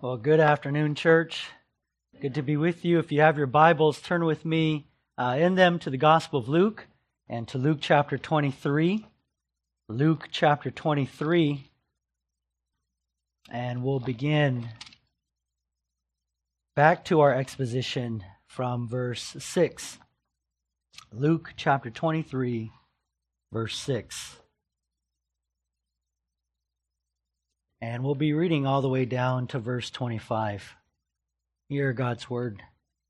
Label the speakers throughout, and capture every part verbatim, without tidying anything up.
Speaker 1: Well, good afternoon, church. Good to be with you. If you have your Bibles, turn with me uh, in them to the Gospel of Luke and to Luke chapter twenty-three. Luke chapter twenty-three. And we'll begin back to our exposition from verse six. Luke chapter twenty-three, verse six. And we'll be reading all the way down to verse twenty-five. Hear God's word.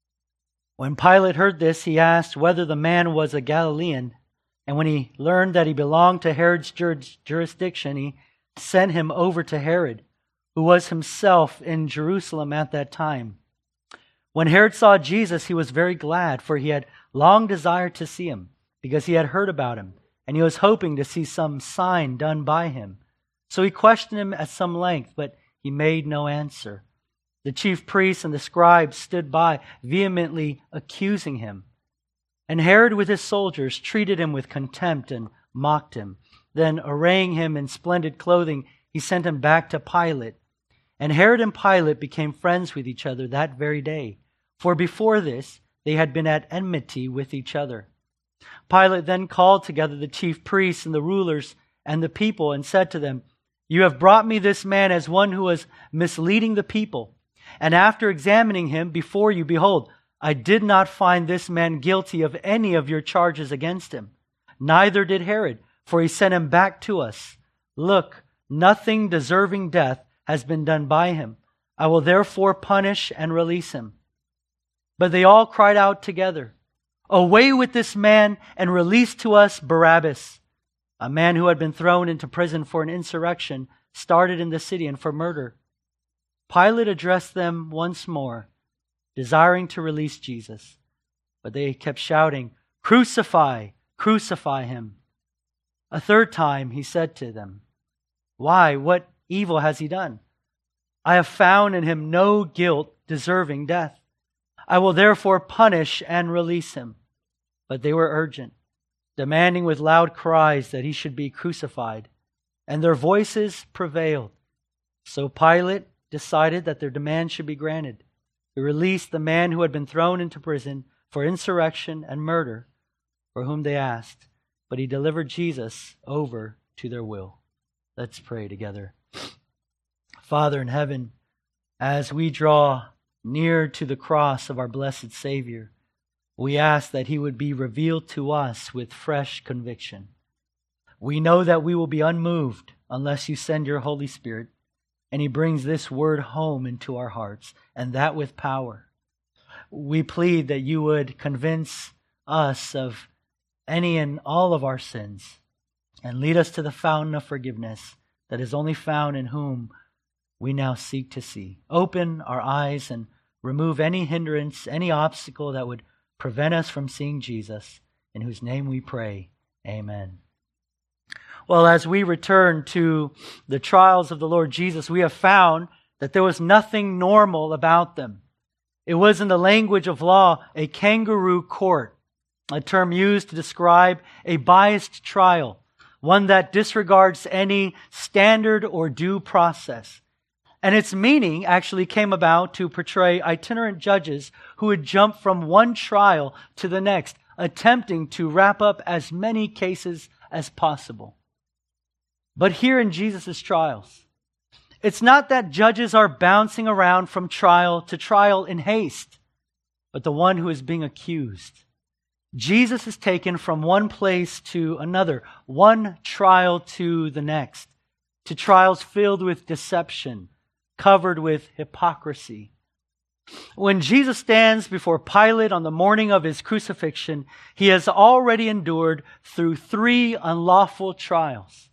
Speaker 1: When Pilate heard this, he asked whether the man was a Galilean. And when he learned that he belonged to Herod's jurisdiction, he sent him over to Herod, who was himself in Jerusalem at that time. When Herod saw Jesus, he was very glad, for he had long desired to see him, because he had heard about him, and he was hoping to see some sign done by him. So he questioned him at some length, but he made no answer. The chief priests and the scribes stood by, vehemently accusing him. And Herod with his soldiers treated him with contempt and mocked him. Then, arraying him in splendid clothing, he sent him back to Pilate. And Herod and Pilate became friends with each other that very day, for before this they had been at enmity with each other. Pilate then called together the chief priests and the rulers and the people and said to them, "You have brought me this man as one who was misleading the people. And after examining him before you, behold, I did not find this man guilty of any of your charges against him. Neither did Herod, for he sent him back to us. Look, nothing deserving death has been done by him. I will therefore punish and release him." But they all cried out together, "Away with this man and release to us Barabbas." A man who had been thrown into prison for an insurrection started in the city and for murder. Pilate addressed them once more, desiring to release Jesus. But they kept shouting, "Crucify, crucify him." A third time he said to them, "Why, what evil has he done? I have found in him no guilt deserving death. I will therefore punish and release him." But they were urgent, demanding with loud cries that he should be crucified, and their voices prevailed. So Pilate decided that their demand should be granted. He released the man who had been thrown into prison for insurrection and murder, for whom they asked, but he delivered Jesus over to their will. Let's pray together. Father in heaven, as we draw near to the cross of our blessed Savior, we ask that he would be revealed to us with fresh conviction. We know that we will be unmoved unless you send your Holy Spirit, and he brings this word home into our hearts, and that with power. We plead that you would convince us of any and all of our sins, and lead us to the fountain of forgiveness that is only found in whom we now seek to see. Open our eyes and remove any hindrance, any obstacle that would prevent us from seeing Jesus, in whose name we pray. Amen. Well, as we return to the trials of the Lord Jesus, we have found that there was nothing normal about them. It was, in the language of law, a kangaroo court, a term used to describe a biased trial, one that disregards any standard or due process. And its meaning actually came about to portray itinerant judges who would jump from one trial to the next, attempting to wrap up as many cases as possible. But here in Jesus' trials, it's not that judges are bouncing around from trial to trial in haste, but the one who is being accused. Jesus is taken from one place to another, one trial to the next, to trials filled with deception, covered with hypocrisy. When Jesus stands before Pilate on the morning of his crucifixion, he has already endured through three unlawful trials.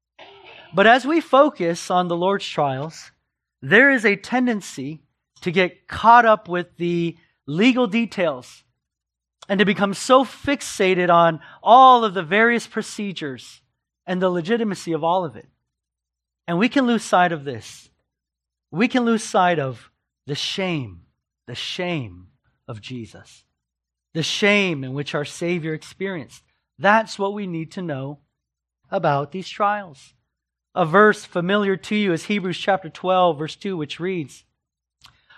Speaker 1: But as we focus on the Lord's trials, there is a tendency to get caught up with the legal details and to become so fixated on all of the various procedures and the legitimacy of all of it. And we can lose sight of this. We can lose sight of the shame, the shame of Jesus, the shame in which our Savior experienced. That's what we need to know about these trials. A verse familiar to you is Hebrews chapter twelve, verse two, which reads,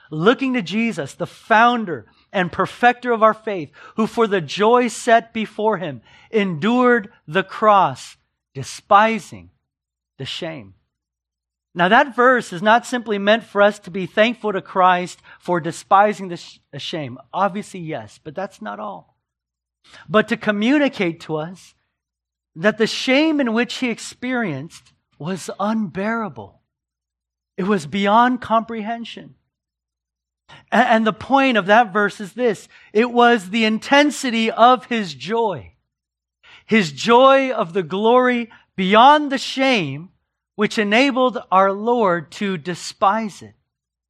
Speaker 1: looking to Jesus, the founder and perfecter of our faith, who for the joy set before him endured the cross, despising the shame. Now that verse is not simply meant for us to be thankful to Christ for despising the sh- shame. Obviously, yes, but that's not all. But to communicate to us that the shame in which he experienced was unbearable. It was beyond comprehension. And, and the point of that verse is this: it was the intensity of his joy. His joy of the glory beyond the shame, which enabled our Lord to despise it.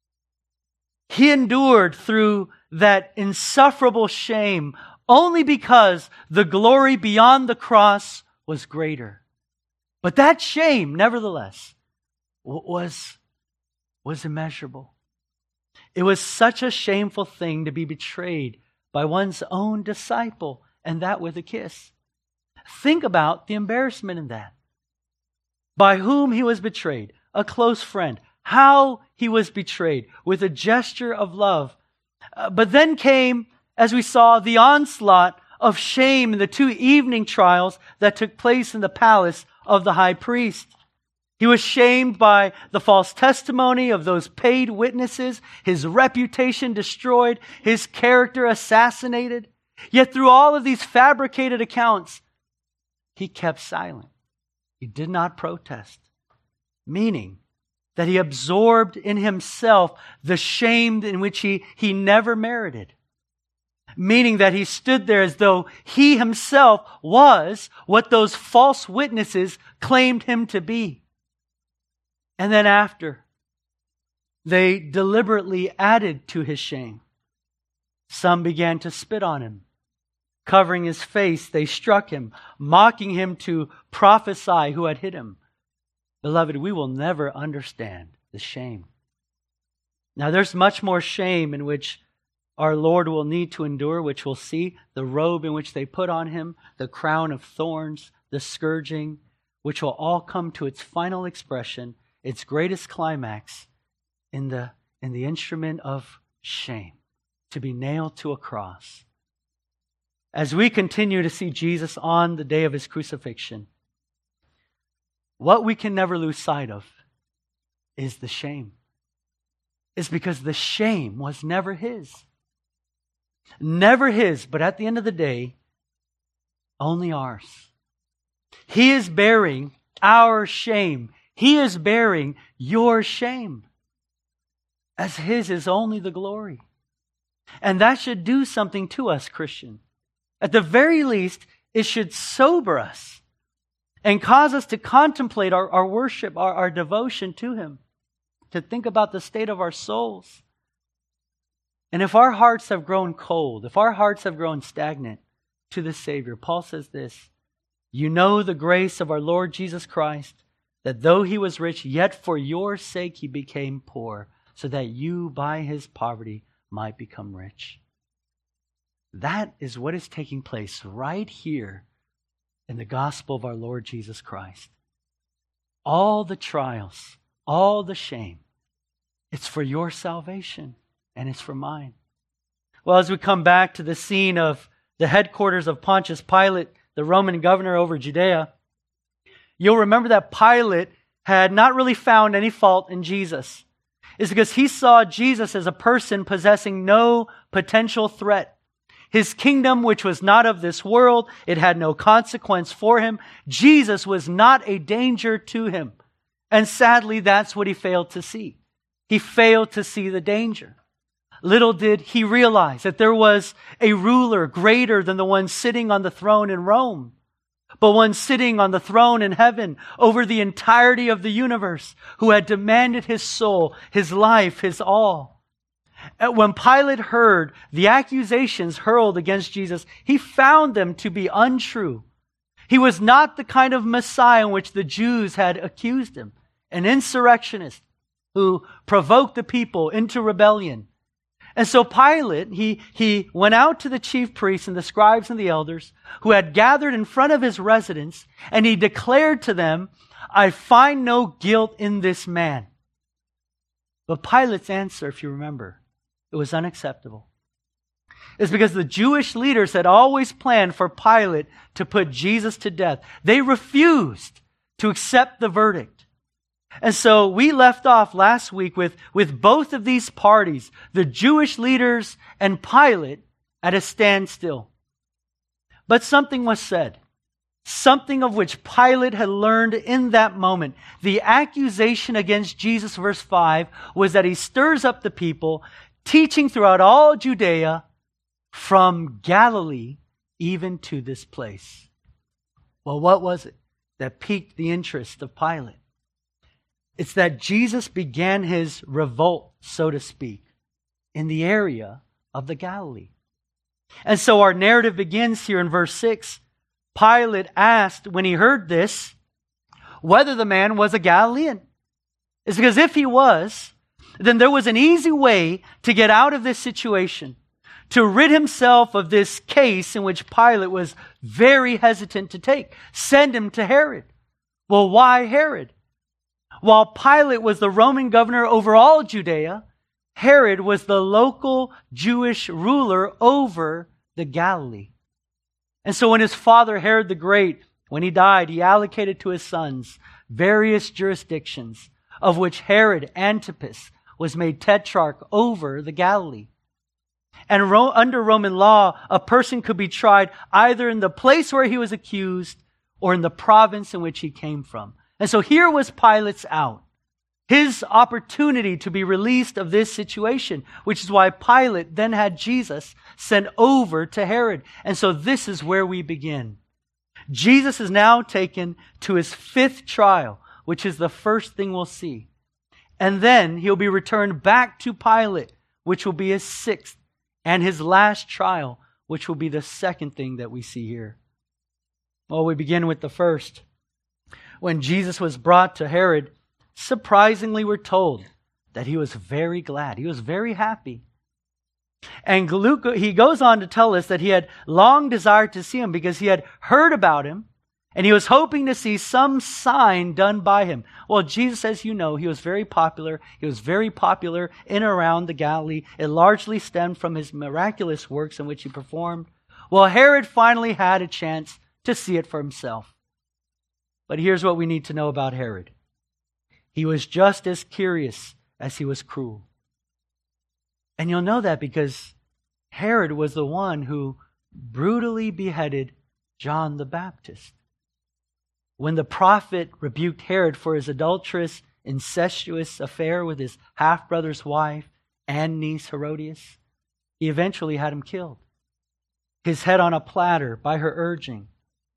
Speaker 1: He endured through that insufferable shame only because the glory beyond the cross was greater. But that shame, nevertheless, was, was immeasurable. It was such a shameful thing to be betrayed by one's own disciple, and that with a kiss. Think about the embarrassment in that. By whom he was betrayed, a close friend. How he was betrayed, with a gesture of love. Uh, but then came, as we saw, the onslaught of shame in the two evening trials that took place in the palace of the high priest. He was shamed by the false testimony of those paid witnesses, his reputation destroyed, his character assassinated. Yet through all of these fabricated accounts, he kept silent. He did not protest, meaning that he absorbed in himself the shame in which he, he never merited. Meaning that he stood there as though he himself was what those false witnesses claimed him to be. And then after, they deliberately added to his shame. Some began to spit on him. Covering his face, they struck him, mocking him to prophesy who had hit him. Beloved, we will never understand the shame. Now, there's much more shame in which our Lord will need to endure, which we'll see. The robe in which they put on him, the crown of thorns, the scourging, which will all come to its final expression, its greatest climax in the, in the instrument of shame, to be nailed to a cross. As we continue to see Jesus on the day of his crucifixion, what we can never lose sight of is the shame. It's because the shame was never his. Never his, but at the end of the day, only ours. He is bearing our shame. He is bearing your shame. As his is only the glory. And that should do something to us, Christian. At the very least, it should sober us and cause us to contemplate our, our worship, our, our devotion to him, to think about the state of our souls. And if our hearts have grown cold, if our hearts have grown stagnant to the Savior, Paul says this: you know the grace of our Lord Jesus Christ, that though he was rich, yet for your sake he became poor, so that you by his poverty might become rich. That is what is taking place right here in the gospel of our Lord Jesus Christ. All the trials, all the shame, it's for your salvation and it's for mine. Well, as we come back to the scene of the headquarters of Pontius Pilate, the Roman governor over Judea, you'll remember that Pilate had not really found any fault in Jesus. It's because he saw Jesus as a person possessing no potential threat. His kingdom, which was not of this world, it had no consequence for him. Jesus was not a danger to him. And sadly, that's what he failed to see. He failed to see the danger. Little did he realize that there was a ruler greater than the one sitting on the throne in Rome, but one sitting on the throne in heaven over the entirety of the universe, who had demanded his soul, his life, his all. When Pilate heard the accusations hurled against Jesus, he found them to be untrue. He was not the kind of Messiah in which the Jews had accused him, an insurrectionist who provoked the people into rebellion. And so Pilate, he, he went out to the chief priests and the scribes and the elders who had gathered in front of his residence, and he declared to them, "I find no guilt in this man." But Pilate's answer, if you remember, it was unacceptable. It's because the Jewish leaders had always planned for Pilate to put Jesus to death. They refused to accept the verdict. And so we left off last week with, with both of these parties, the Jewish leaders and Pilate, at a standstill. But something was said, something of which Pilate had learned in that moment. The accusation against Jesus, verse five, was that he stirs up the people, teaching throughout all Judea, from Galilee even to this place. Well, what was it that piqued the interest of Pilate? It's that Jesus began his revolt, so to speak, in the area of the Galilee. And so our narrative begins here in verse six. Pilate asked, when he heard this, whether the man was a Galilean. It's because if he was, then there was an easy way to get out of this situation, to rid himself of this case in which Pilate was very hesitant to take. Send him to Herod. Well, why Herod? While Pilate was the Roman governor over all Judea, Herod was the local Jewish ruler over the Galilee. And so when his father Herod the Great, when he died, he allocated to his sons various jurisdictions, of which Herod Antipas was made tetrarch over the Galilee. And ro- under Roman law, a person could be tried either in the place where he was accused or in the province in which he came from. And so here was Pilate's out. His opportunity to be released of this situation, which is why Pilate then had Jesus sent over to Herod. And so this is where we begin. Jesus is now taken to his fifth trial, which is the first thing we'll see. And then he'll be returned back to Pilate, which will be his sixth, and his last trial, which will be the second thing that we see here. Well, we begin with the first. When Jesus was brought to Herod, surprisingly, we're told that he was very glad. He was very happy. And Luke, he goes on to tell us that he had long desired to see him because he had heard about him and he was hoping to see some sign done by him. Well, Jesus, as you know, he was very popular. He was very popular in and around the Galilee. It largely stemmed from his miraculous works in which he performed. Well, Herod finally had a chance to see it for himself. But here's what we need to know about Herod. He was just as curious as he was cruel. And you'll know that because Herod was the one who brutally beheaded John the Baptist. When the prophet rebuked Herod for his adulterous, incestuous affair with his half-brother's wife and niece Herodias, he eventually had him killed. His head on a platter by her urging.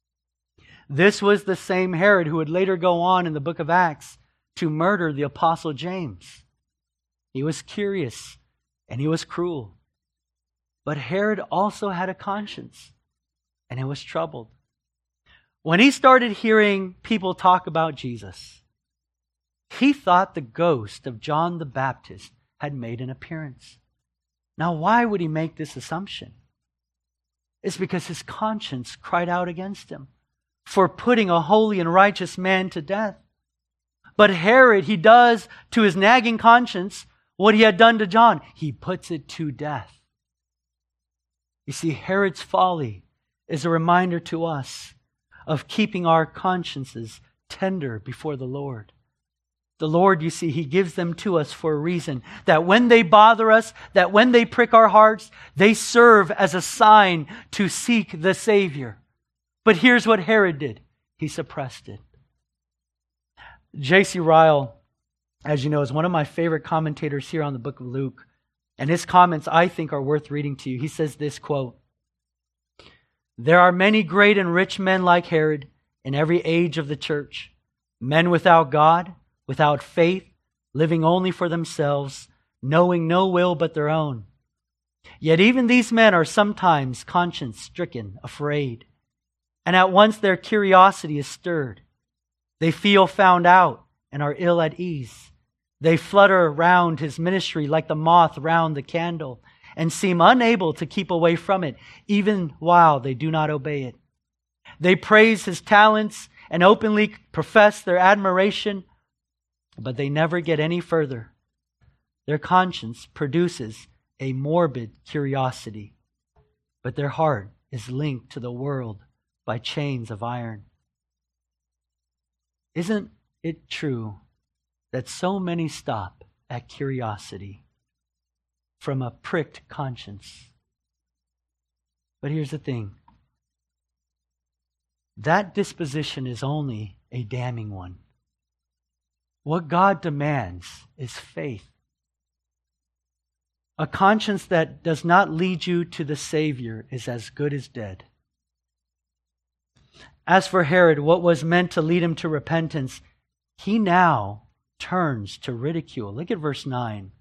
Speaker 1: This was the same Herod who would later go on in the book of Acts to murder the apostle James. He was curious and he was cruel. But Herod also had a conscience and it was troubled. When he started hearing people talk about Jesus, he thought the ghost of John the Baptist had made an appearance. Now, why would he make this assumption? It's because his conscience cried out against him for putting a holy and righteous man to death. But Herod, he does to his nagging conscience what he had done to John. He puts it to death. You see, Herod's folly is a reminder to us of keeping our consciences tender before the Lord. The Lord, you see, He gives them to us for a reason. That when they bother us, that when they prick our hearts, they serve as a sign to seek the Savior. But here's what Herod did. He suppressed it. J C Ryle, as you know, is one of my favorite commentators here on the book of Luke. And his comments, I think, are worth reading to you. He says this, quote, "There are many great and rich men like Herod in every age of the church, men without God, without faith, living only for themselves, knowing no will but their own. Yet even these men are sometimes conscience-stricken, afraid, and at once their curiosity is stirred. They feel found out and are ill at ease. They flutter round his ministry like the moth round the candle and seem unable to keep away from it, even while they do not obey it. They praise his talents and openly profess their admiration, but they never get any further. Their conscience produces a morbid curiosity, but their heart is linked to the world by chains of iron. Isn't it true that so many stop at curiosity from a pricked conscience? But here's the thing. That disposition is only a damning one. What God demands is faith. A conscience that does not lead you to the Savior is as good as dead. As for Herod, what was meant to lead him to repentance, he now turns to ridicule. Look at verse nine.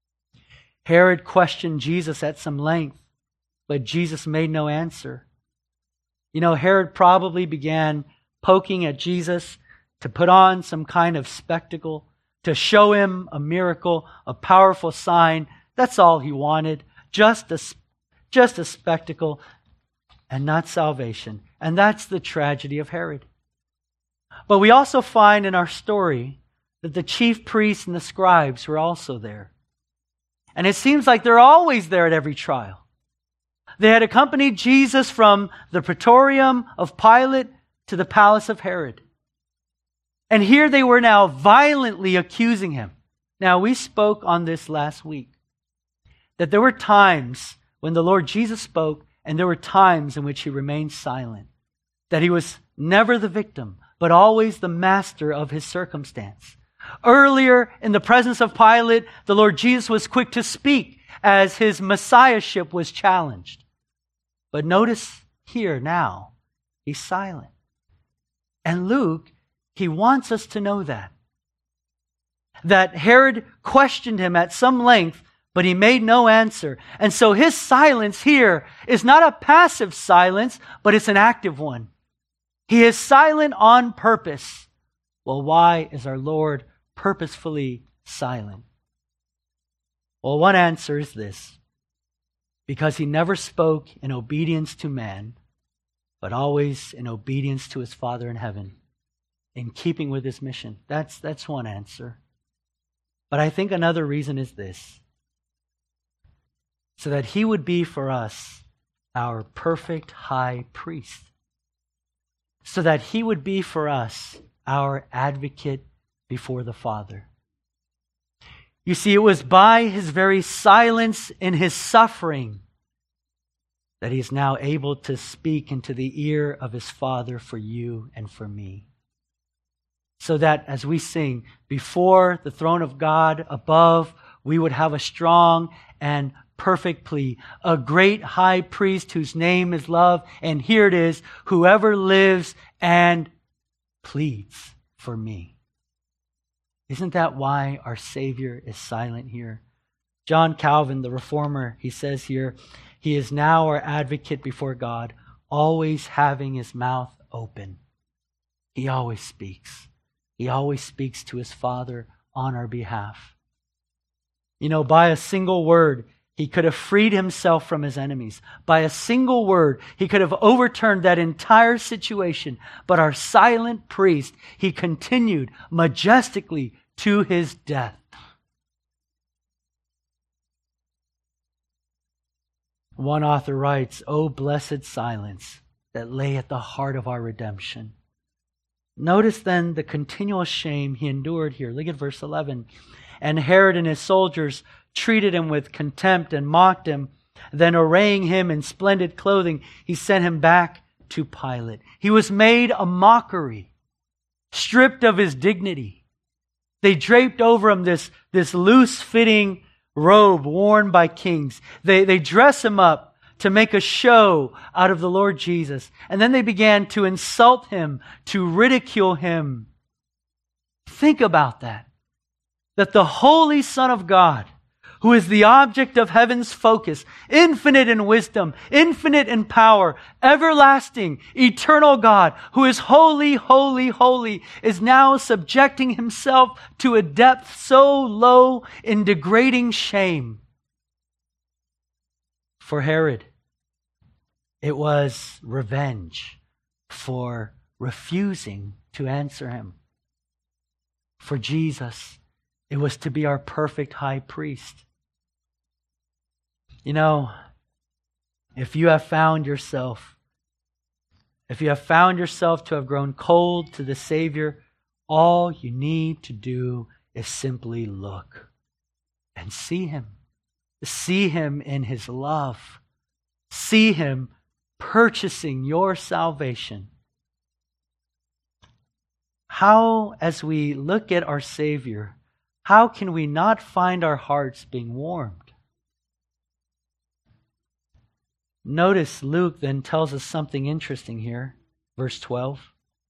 Speaker 1: Herod questioned Jesus at some length, but Jesus made no answer. You know, Herod probably began poking at Jesus to put on some kind of spectacle, to show him a miracle, a powerful sign. That's all he wanted, just a, just a spectacle and not salvation. And that's the tragedy of Herod. But we also find in our story that the chief priests and the scribes were also there. And it seems like they're always there at every trial. They had accompanied Jesus from the praetorium of Pilate to the palace of Herod. And here they were now violently accusing him. Now, we spoke on this last week, that there were times when the Lord Jesus spoke, and there were times in which he remained silent. That he was never the victim, but always the master of his circumstance. Earlier, in the presence of Pilate, the Lord Jesus was quick to speak as his messiahship was challenged. But notice here now, he's silent. And Luke, he wants us to know that. That Herod questioned him at some length, but he made no answer. And so his silence here is not a passive silence, but it's an active one. He is silent on purpose. Well, why is our Lord purposefully silent? Well, one answer is this. Because he never spoke in obedience to man, but always in obedience to his Father in heaven, in keeping with his mission. That's, that's one answer. But I think another reason is this. So that he would be for us our perfect high priest. So that he would be for us our advocate before the Father. You see, it was by his very silence in his suffering that he is now able to speak into the ear of his Father for you and for me. So that as we sing, before the throne of God above, we would have a strong and perfect plea, a great high priest whose name is love, and here it is, whoever lives and pleads for me. Isn't that why our Savior is silent here? John Calvin, the reformer, he says here, he is now our advocate before God, always having his mouth open. He always speaks. He always speaks to his Father on our behalf. You know, by a single word, he could have freed himself from his enemies. By a single word, he could have overturned that entire situation. But our silent priest, he continued majestically to his death. One author writes, "O blessed silence that lay at the heart of our redemption." Notice then the continual shame he endured here. Look at verse eleven. And Herod and his soldiers treated him with contempt and mocked him. Then arraying him in splendid clothing, he sent him back to Pilate. He was made a mockery, stripped of his dignity. They draped over him this, this loose-fitting robe worn by kings. They, they dress him up to make a show out of the Lord Jesus. And then they began to insult him, to ridicule him. Think about that. That the Holy Son of God, who is the object of heaven's focus, infinite in wisdom, infinite in power, everlasting, eternal God, who is holy, holy, holy, is now subjecting himself to a depth so low in degrading shame. For Herod, it was revenge for refusing to answer him. For Jesus, it was to be our perfect high priest. You know, if you have found yourself, if you have found yourself to have grown cold to the Savior, all you need to do is simply look and see Him. See Him in His love. See Him purchasing your salvation. How, as we look at our Savior, how can we not find our hearts being warmed? Notice Luke then tells us something interesting here. Verse twelve.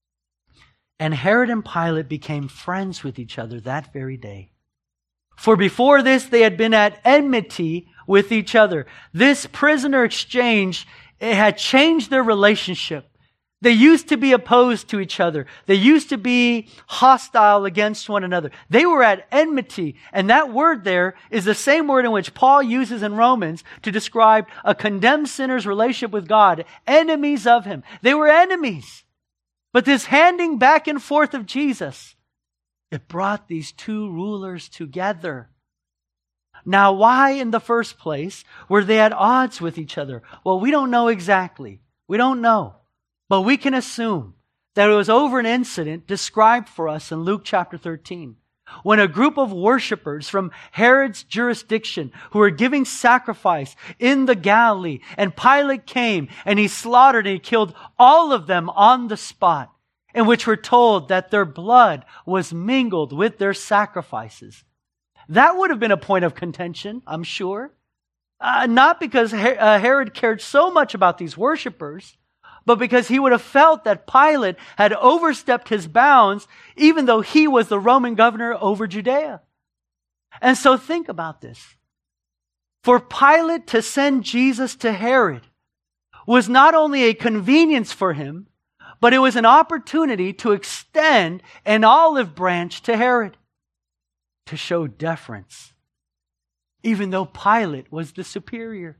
Speaker 1: And Herod and Pilate became friends with each other that very day. For before this they had been at enmity with each other. This prisoner exchange, it had changed their relationship. They used to be opposed to each other. They used to be hostile against one another. They were at enmity. And that word there is the same word in which Paul uses in Romans to describe a condemned sinner's relationship with God. Enemies of Him. They were enemies. But this handing back and forth of Jesus, it brought these two rulers together. Now, why in the first place were they at odds with each other? Well, we don't know exactly. We don't know. But we can assume that it was over an incident described for us in Luke chapter thirteen, when a group of worshipers from Herod's jurisdiction who were giving sacrifice in the Galilee, and Pilate came and he slaughtered and he killed all of them on the spot, in which we're told that their blood was mingled with their sacrifices. That would have been a point of contention, I'm sure. Uh, not because Herod cared so much about these worshipers, but because he would have felt that Pilate had overstepped his bounds, even though he was the Roman governor over Judea. And so think about this. For Pilate to send Jesus to Herod was not only a convenience for him, but it was an opportunity to extend an olive branch to Herod, to show deference, even though Pilate was the superior.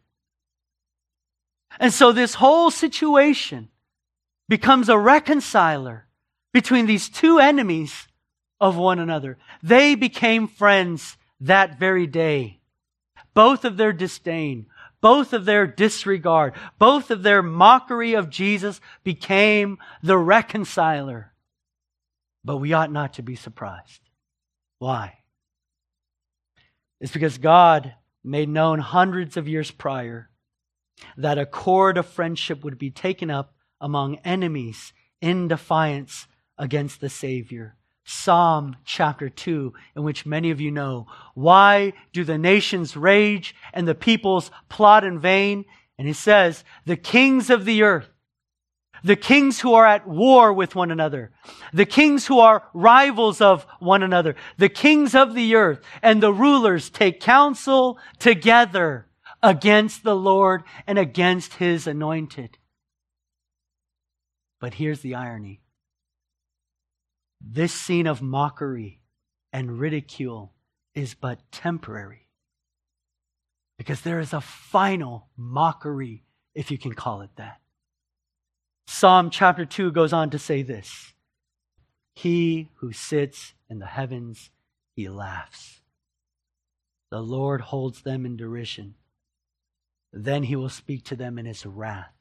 Speaker 1: And so this whole situation becomes a reconciler between these two enemies of one another. They became friends that very day. Both of their disdain, both of their disregard, both of their mockery of Jesus became the reconciler. But we ought not to be surprised. Why? It's because God made known hundreds of years prior that a cord of friendship would be taken up among enemies in defiance against the Savior. Psalm chapter two, in which many of you know, why do the nations rage and the peoples plot in vain? And he says, the kings of the earth, the kings who are at war with one another, the kings who are rivals of one another, the kings of the earth and the rulers take counsel together against the Lord and against His anointed. But here's the irony. This scene of mockery and ridicule is but temporary, because there is a final mockery, if you can call it that. Psalm chapter two goes on to say this: He who sits in the heavens, He laughs. The Lord holds them in derision. Then He will speak to them in His wrath.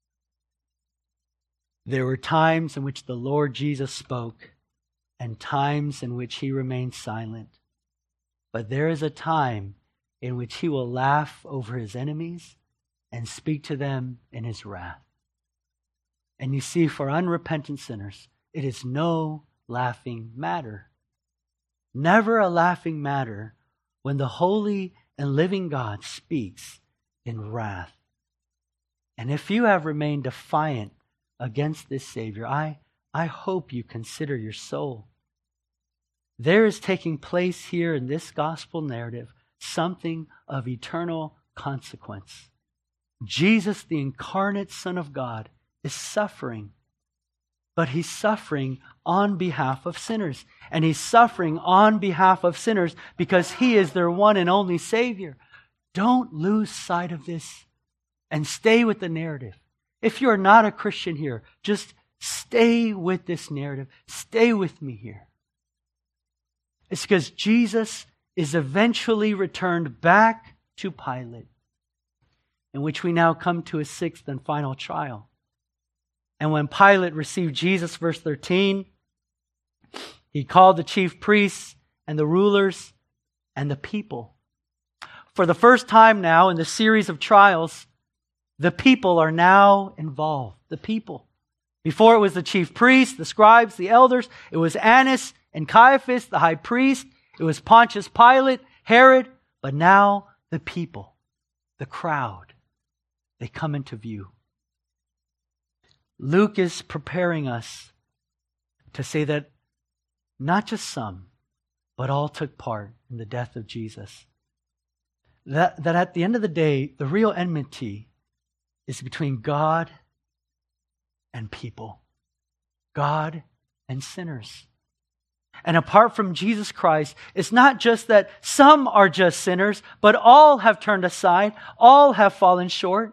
Speaker 1: There were times in which the Lord Jesus spoke and times in which He remained silent. But there is a time in which He will laugh over His enemies and speak to them in His wrath. And you see, for unrepentant sinners, it is no laughing matter. Never a laughing matter when the holy and living God speaks in wrath. And if you have remained defiant against this Savior, I, I hope you consider your soul. There is taking place here in this gospel narrative something of eternal consequence. Jesus, the incarnate Son of God, is suffering. But He's suffering on behalf of sinners. And He's suffering on behalf of sinners because He is their one and only Savior. Don't lose sight of this and stay with the narrative. If you're not a Christian here, just stay with this narrative. Stay with me here. It's because Jesus is eventually returned back to Pilate. in which we now come to his sixth and final trial. And when Pilate received Jesus, verse thirteen, he called the chief priests and the rulers and the people. For the first time now in the series of trials, the people are now involved. The people. Before it was the chief priests, the scribes, the elders. It was Annas and Caiaphas, the high priest. It was Pontius Pilate, Herod. But now the people, the crowd, they come into view. Luke is preparing us to say that not just some, but all took part in the death of Jesus. That, that at the end of the day, the real enmity is between God and people. God and sinners. And apart from Jesus Christ, it's not just that some are just sinners, but all have turned aside, all have fallen short.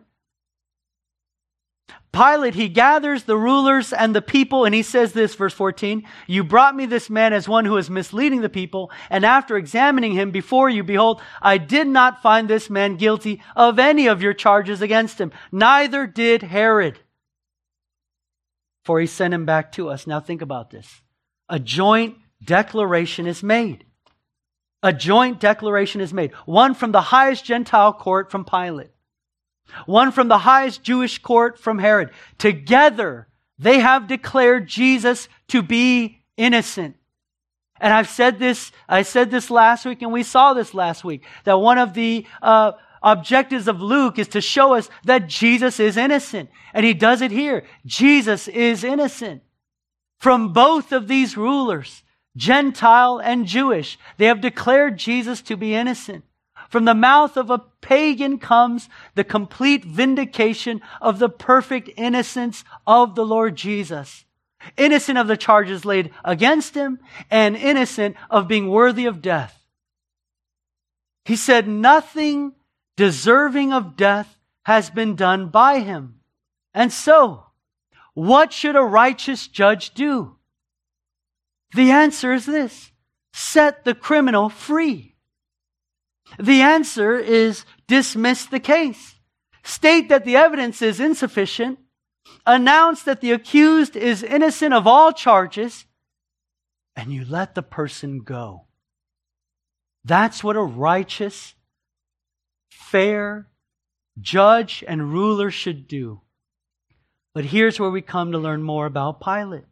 Speaker 1: Pilate, he gathers the rulers and the people, and he says this, verse fourteen, "You brought me this man as one who is misleading the people, and after examining him before you, behold, I did not find this man guilty of any of your charges against him. Neither did Herod, for he sent him back to us." Now think about this. A joint declaration is made. A joint declaration is made. One from the highest Gentile court from Pilate. One from the highest Jewish court from Herod. Together, they have declared Jesus to be innocent. And I've said this, I said this last week, and we saw this last week, that one of the uh, objectives of Luke is to show us that Jesus is innocent. And he does it here. Jesus is innocent. From both of these rulers, Gentile and Jewish, they have declared Jesus to be innocent. From the mouth of a pagan comes the complete vindication of the perfect innocence of the Lord Jesus. Innocent of the charges laid against him and innocent of being worthy of death. He said, "Nothing deserving of death has been done by him." And so, what should a righteous judge do? The answer is this: set the criminal free. The answer is dismiss the case. State that the evidence is insufficient. Announce that the accused is innocent of all charges. And you let the person go. That's what a righteous, fair judge and ruler should do. But here's where we come to learn more about Pilate.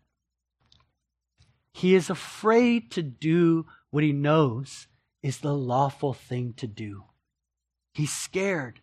Speaker 1: He is afraid to do what he knows is the lawful thing to do. He's scared.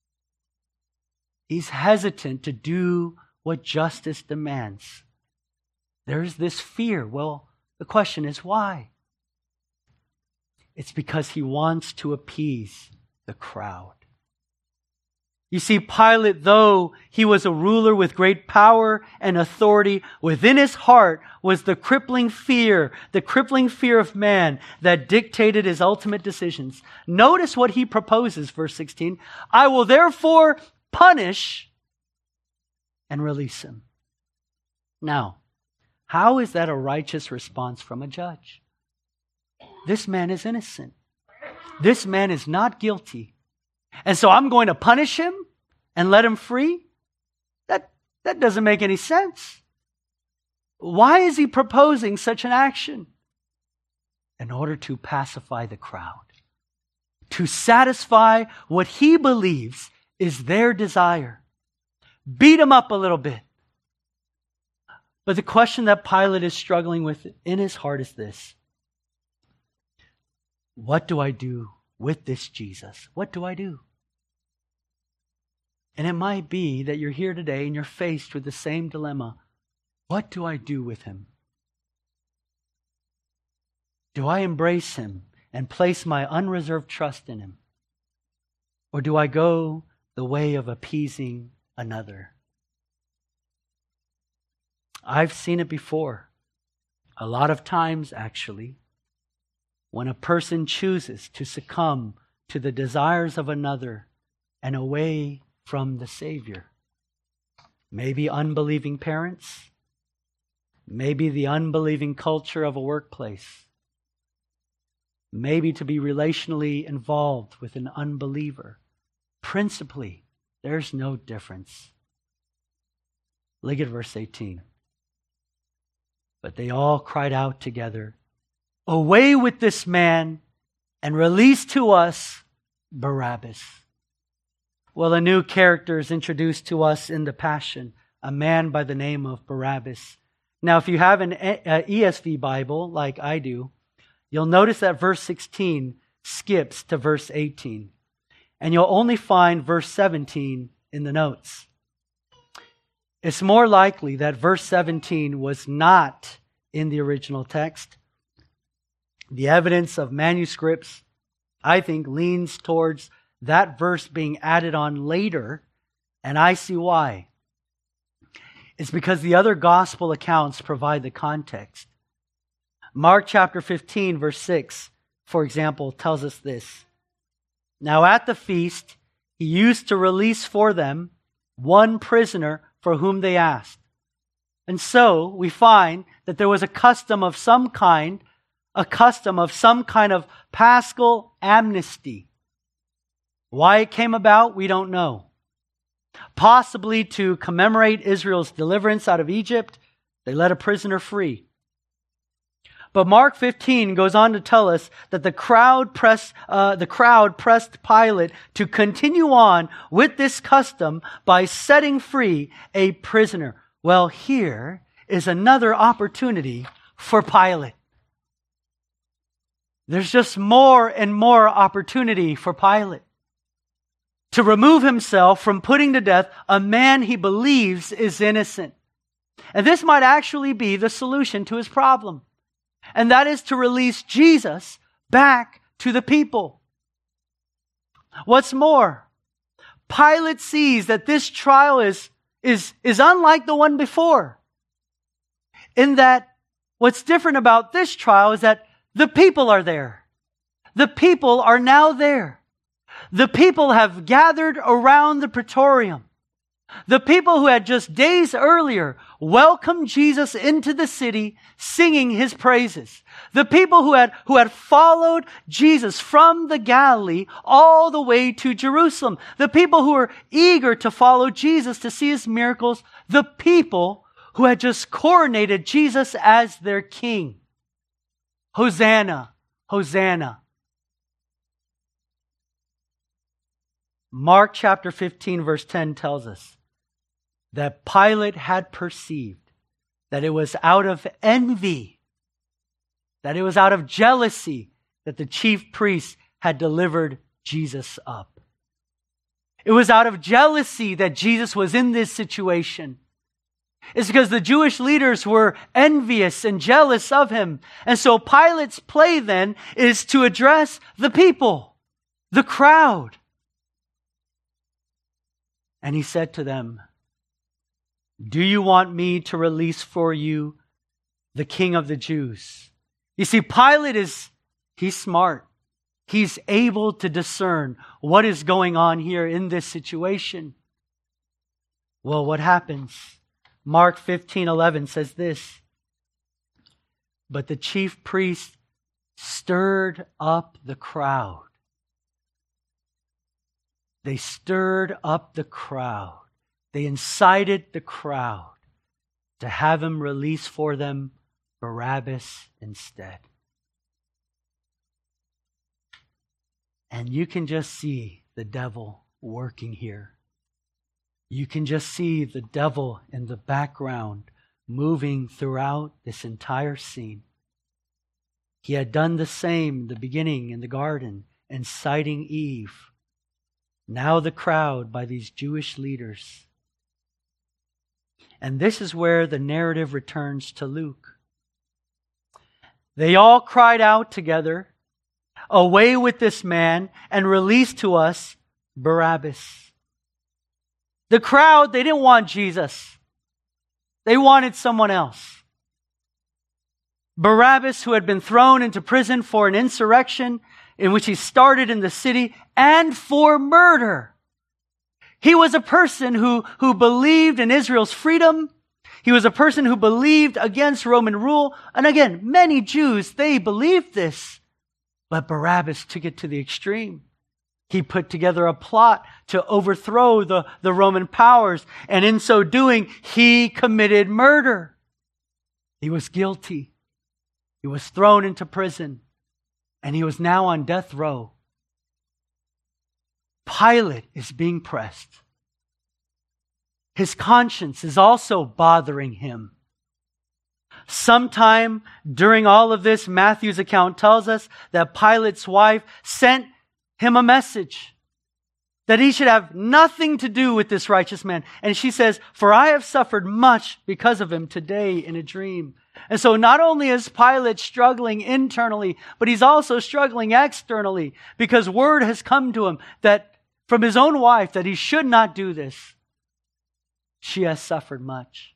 Speaker 1: He's hesitant to do what justice demands. There's this fear. Well, the question is why? It's because he wants to appease the crowd. You see, Pilate, though he was a ruler with great power and authority, within his heart was the crippling fear, the crippling fear of man that dictated his ultimate decisions. Notice what he proposes, verse sixteen. "I will therefore punish and release him." Now, how is that a righteous response from a judge? This man is innocent. This man is not guilty. And so I'm going to punish him and let him free? That, that doesn't make any sense. Why is he proposing such an action? In order to pacify the crowd. To satisfy what he believes is their desire. Beat him up a little bit. But the question that Pilate is struggling with in his heart is this: what do I do with this Jesus? What do I do? And it might be that you're here today and you're faced with the same dilemma. What do I do with him? Do I embrace him and place my unreserved trust in him? Or do I go the way of appeasing another? I've seen it before. A lot of times, actually. When a person chooses to succumb to the desires of another and away from the Savior. Maybe unbelieving parents. Maybe the unbelieving culture of a workplace. Maybe to be relationally involved with an unbeliever. Principally, There's no difference. Look at verse eighteen. But they all cried out together, "Away with this man, and release to us Barabbas." Well, a new character is introduced to us in the Passion, a man by the name of Barabbas. Now, if you have an E S V Bible, like I do, you'll notice that verse sixteen skips to verse eighteen. And you'll only find verse seventeen in the notes. It's more likely that verse seventeen was not in the original text. The evidence of manuscripts, I think, leans towards that verse being added on later, and I see why. It's because the other gospel accounts provide the context. Mark chapter fifteen, verse six, for example, tells us this. Now at the feast, he used to release for them one prisoner for whom they asked. And so we find that there was a custom of some kind, a custom of some kind of paschal amnesty. Why it came about, we don't know. Possibly to commemorate Israel's deliverance out of Egypt, they let a prisoner free. But Mark fifteen goes on to tell us that the crowd pressed, uh, the crowd pressed Pilate to continue on with this custom by setting free a prisoner. Well, here is another opportunity for Pilate. There's just more and more opportunity for Pilate to remove himself from putting to death a man he believes is innocent. And this might actually be the solution to his problem. And that is to release Jesus back to the people. What's more, Pilate sees that this trial is, is, is unlike the one before. In that what's different about this trial is that the people are there. The people are now there. The people have gathered around the praetorium. The people who had just days earlier welcomed Jesus into the city, singing his praises. The people who had, who had followed Jesus from the Galilee all the way to Jerusalem. The people who were eager to follow Jesus to see his miracles. The people who had just coronated Jesus as their king. Hosanna, Hosanna. Mark chapter fifteen verse ten tells us that Pilate had perceived that it was out of envy, that it was out of jealousy that the chief priests had delivered Jesus up. It was out of jealousy that Jesus was in this situation. It's because the Jewish leaders were envious and jealous of him. And so Pilate's play then is to address the people, the crowd. And he said to them, "Do you want me to release for you the King of the Jews?" You see, Pilate is, he's smart. He's able to discern what is going on here in this situation. Well, what happens? Mark fifteen eleven says this, "But the chief priest stirred up the crowd." They stirred up the crowd. They incited the crowd to have him release for them Barabbas instead. And you can just see the devil working here. You can just see the devil in the background moving throughout this entire scene. He had done the same in the beginning in the garden, inciting Eve. Now the crowd by these Jewish leaders. And this is where the narrative returns to Luke. They all cried out together, "Away with this man, and release to us Barabbas." The crowd, they didn't want Jesus. They wanted someone else. Barabbas, who had been thrown into prison for an insurrection in which he started in the city, and for murder. He was a person who, who believed in Israel's freedom. He was a person who believed against Roman rule. And again, many Jews, they believed this. But Barabbas took it to the extreme. He put together a plot to overthrow the, the Roman powers. And in so doing, he committed murder. He was guilty. He was thrown into prison. And he was now on death row. Pilate is being pressed. His conscience is also bothering him. Sometime during all of this, Matthew's account tells us that Pilate's wife sent him a message that he should have nothing to do with this righteous man. And she says, "For I have suffered much because of him today in a dream." And so not only is Pilate struggling internally, but he's also struggling externally, because word has come to him that from his own wife that he should not do this. She has suffered much.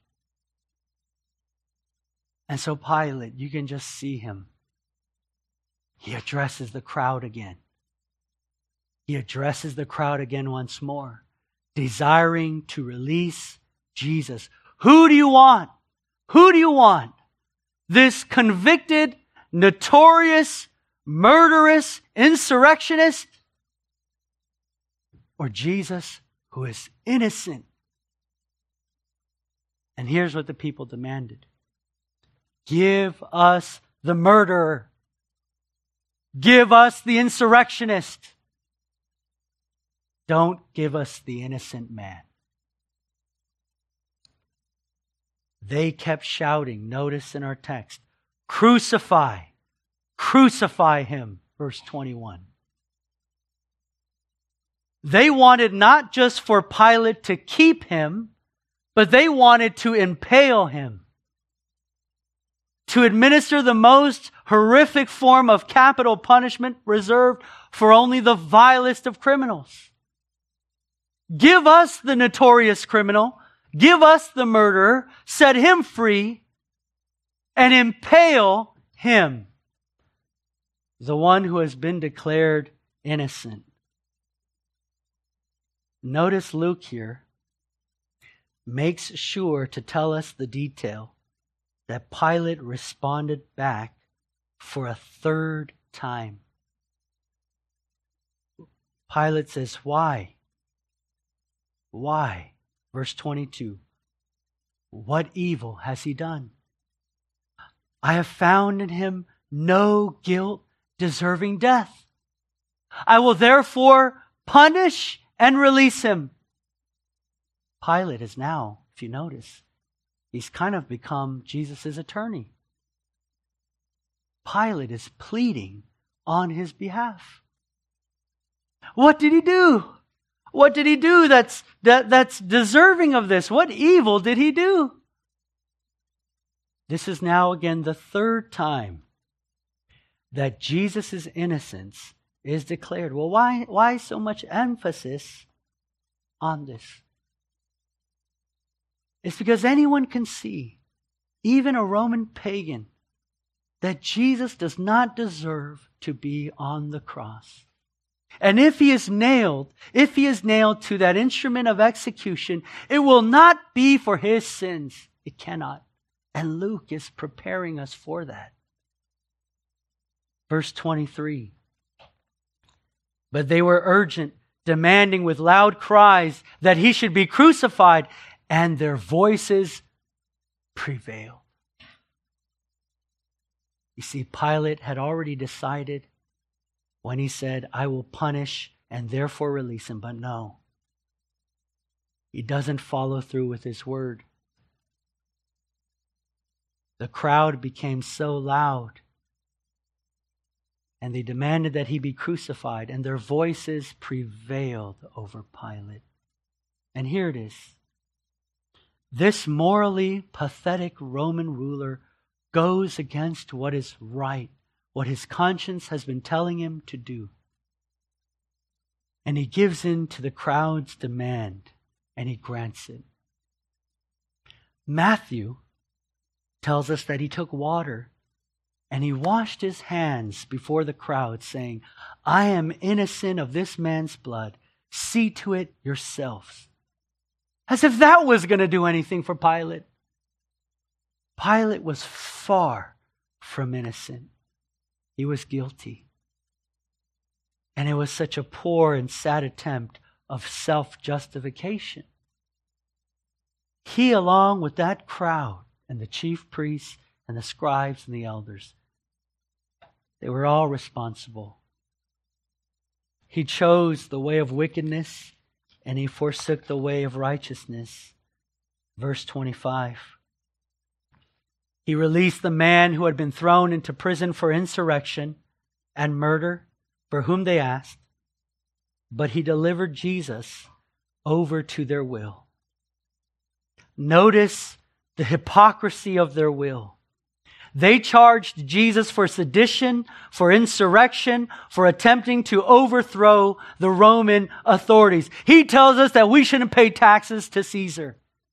Speaker 1: And so Pilate, you can just see him. He addresses the crowd again. He addresses the crowd again once more, desiring to release Jesus. Who do you want? Who do you want? This convicted, notorious, murderous insurrectionist? Or Jesus, who is innocent? And here's what the people demanded. Give us the murderer. Give us the insurrectionist. Don't give us the innocent man. They kept shouting, notice in our text, "Crucify, crucify him," verse twenty-one. They wanted not just for Pilate to keep him, but they wanted to impale him, to administer the most horrific form of capital punishment reserved for only the vilest of criminals. Give us the notorious criminal, give us the murderer, set him free, and impale him, the one who has been declared innocent. Notice Luke here makes sure to tell us the detail that Pilate responded back for a third time. Pilate says, "Why? Why?" Verse twenty-two. "What evil has he done? I have found in him no guilt deserving death. I will therefore punish and release him." Pilate is now, if you notice, he's kind of become Jesus' attorney. Pilate is pleading on his behalf. What did he do? What did he do that's, that, that's deserving of this? What evil did he do? This is now again the third time that Jesus' innocence is declared. Well, why, why so much emphasis on this? It's because anyone can see, even a Roman pagan, that Jesus does not deserve to be on the cross. And if he is nailed, if he is nailed to that instrument of execution, it will not be for his sins. It cannot. And Luke is preparing us for that. Verse twenty-three. "But they were urgent, demanding with loud cries that he should be crucified, and their voices prevailed." You see, Pilate had already decided when he said, "I will punish and therefore release him." But no, he doesn't follow through with his word. The crowd became so loud, and they demanded that he be crucified, and their voices prevailed over Pilate. And here it is. This morally pathetic Roman ruler goes against what is right, what his conscience has been telling him to do. And he gives in to the crowd's demand, and he grants it. Matthew tells us that he took water and he washed his hands before the crowd, saying, "I am innocent of this man's blood. See to it yourselves." As if that was going to do anything for Pilate. Pilate was far from innocent. He was guilty. And it was such a poor and sad attempt of self-justification. He, along with that crowd and the chief priests and the scribes and the elders, they were all responsible. He chose the way of wickedness and he forsook the way of righteousness. Verse twenty-five. He released the man who had been thrown into prison for insurrection and murder, for whom they asked, but he delivered Jesus over to their will. Notice the hypocrisy of their will. They charged Jesus for sedition, for insurrection, for attempting to overthrow the Roman authorities. He tells us that we shouldn't pay taxes to Caesar.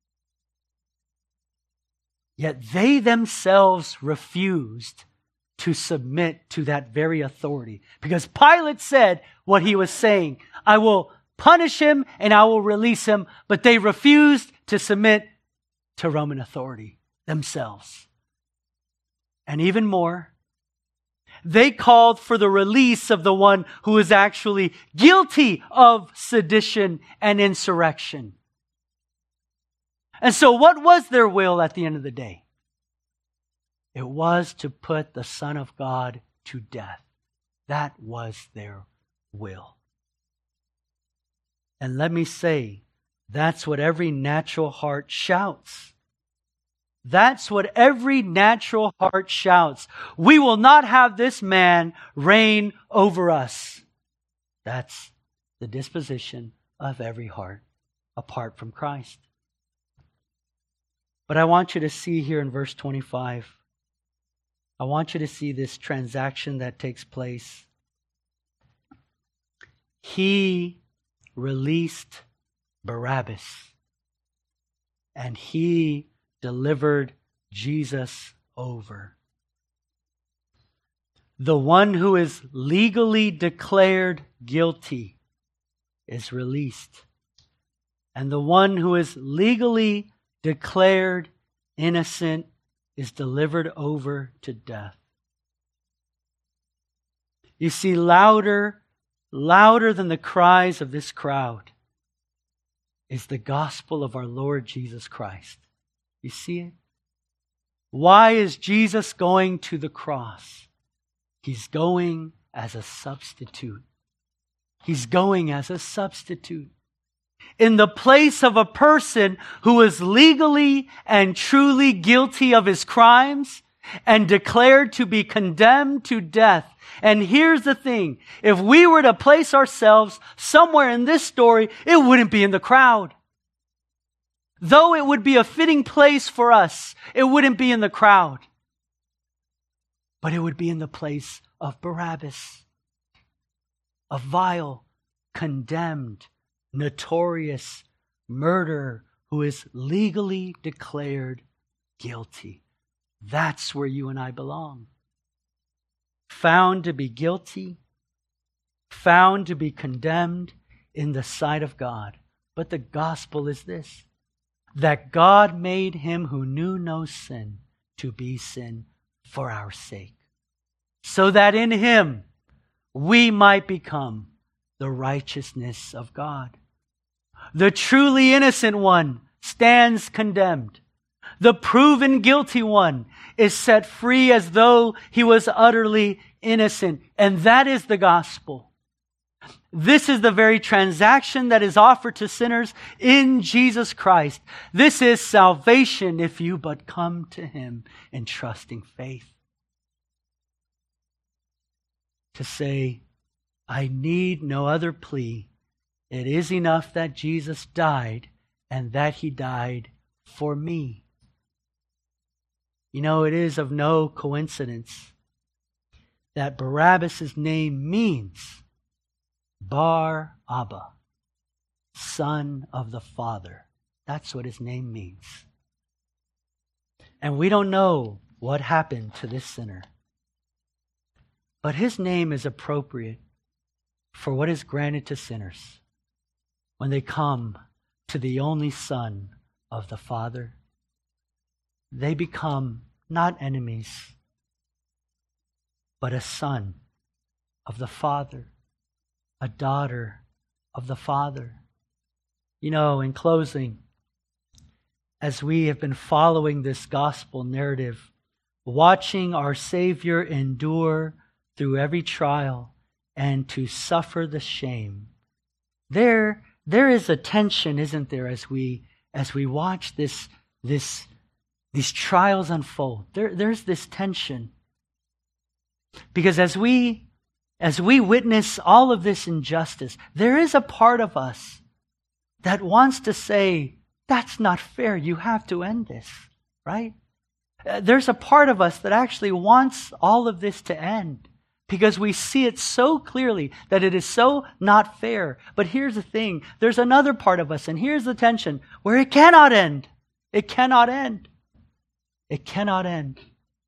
Speaker 1: Yet they themselves refused to submit to that very authority. Because Pilate said what he was saying. I will punish him and I will release him. But they refused to submit to Roman authority themselves. And even more, they called for the release of the one who is actually guilty of sedition and insurrection. And so what was their will at the end of the day? It was to put the Son of God to death. That was their will. And let me say, that's what every natural heart shouts. That's what every natural heart shouts. We will not have this man reign over us. That's the disposition of every heart apart from Christ. But I want you to see here in verse twenty-five, I want you to see this transaction that takes place. He released Barabbas, and he delivered Jesus over. The one who is legally declared guilty is released, and the one who is legally declared innocent is delivered over to death. You see, louder, louder than the cries of this crowd is the gospel of our Lord Jesus Christ. You see it? Why is Jesus going to the cross? He's going as a substitute. He's going as a substitute. In the place of a person who is legally and truly guilty of his crimes and declared to be condemned to death. And here's the thing. If we were to place ourselves somewhere in this story, it wouldn't be in the crowd. Though it would be a fitting place for us, it wouldn't be in the crowd. But it would be in the place of Barabbas, a vile, condemned, notorious murderer who is legally declared guilty. That's where you and I belong. Found to be guilty, found to be condemned in the sight of God. But the gospel is this, that God made him who knew no sin to be sin for our sake, so that in him we might become the righteousness of God. The truly innocent one stands condemned. The proven guilty one is set free as though he was utterly innocent. And that is the gospel. This is the very transaction that is offered to sinners in Jesus Christ. This is salvation if you but come to him in trusting faith. To say, I need no other plea. It is enough that Jesus died and that he died for me. You know, it is of no coincidence that Barabbas' name means Bar Abba, son of the Father. That's what his name means. And we don't know what happened to this sinner. But his name is appropriate for what is granted to sinners when they come to the only Son of the Father. They become not enemies, but a son of the Father. a daughter of the Father. You know, in closing, as we have been following this gospel narrative, watching our Savior endure through every trial and to suffer the shame, there, there is a tension, isn't there, as we as we watch this, this, these trials unfold. There, there's this tension. Because as we as we witness all of this injustice, there is a part of us that wants to say, that's not fair. You have to end this, right? Uh, there's a part of us that actually wants all of this to end because we see it so clearly that it is so not fair. But here's the thing. There's another part of us, and here's the tension, where it cannot end. It cannot end. It cannot end.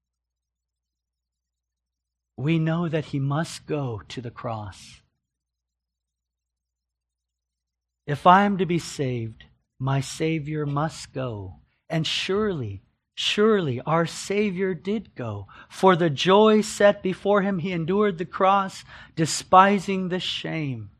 Speaker 1: We know that he must go to the cross. If I am to be saved, my Savior must go. And surely, surely our Savior did go. For the joy set before him, he endured the cross, despising the shame.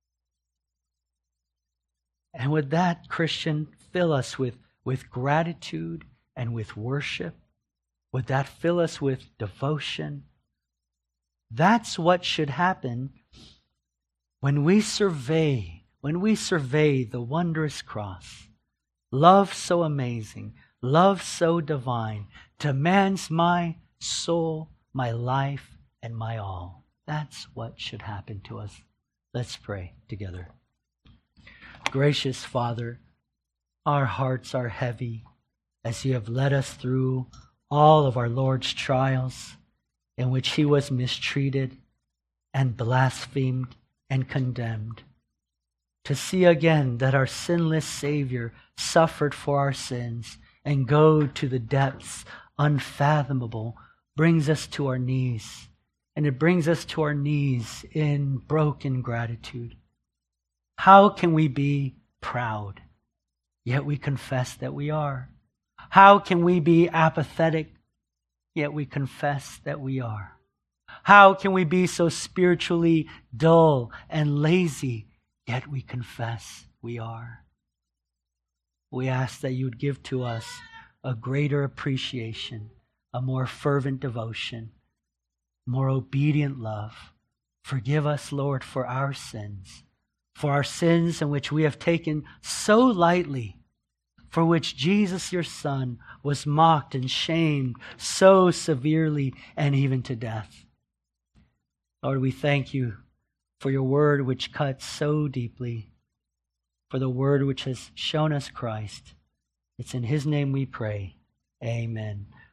Speaker 1: And would that, Christian, fill us with, with gratitude and with worship? Would that fill us with devotion? That's what should happen when we survey, when we survey the wondrous cross. Love so amazing, love so divine, demands my soul, my life, and my all. That's what should happen to us. Let's pray together. Gracious Father, our hearts are heavy as you have led us through all of our Lord's trials, in which he was mistreated and blasphemed and condemned. To see again that our sinless Savior suffered for our sins and go to the depths unfathomable brings us to our knees. And it brings us to our knees in broken gratitude. How can we be proud, yet we confess that we are? How can we be apathetic, yet we confess that we are? How can we be so spiritually dull and lazy, yet we confess we are? We ask that you would give to us a greater appreciation, a more fervent devotion, more obedient love. Forgive us, Lord, for our sins, for our sins in which we have taken so lightly, for which Jesus, your Son, was mocked and shamed so severely and even to death. Lord, we thank you for your word which cuts so deeply, for the word which has shown us Christ. It's in his name we pray. Amen.